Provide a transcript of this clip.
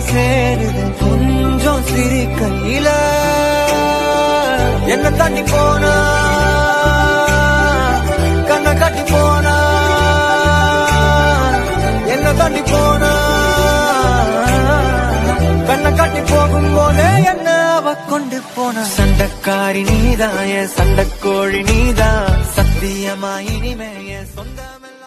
சேருது கொஞ்சம் சிரிக்கையில. என்ன தாண்டி போனா கண்ணை காட்டி போனா, என்ன தாண்டி போனா கண்ணை காட்டி போகும்போதே என்ன அவ கொண்டு போன. சண்டைக்காரி நீதான், என் சண்டைக்கோழி நீதான், சத்தியமா இனிமே என் சொந்தம்.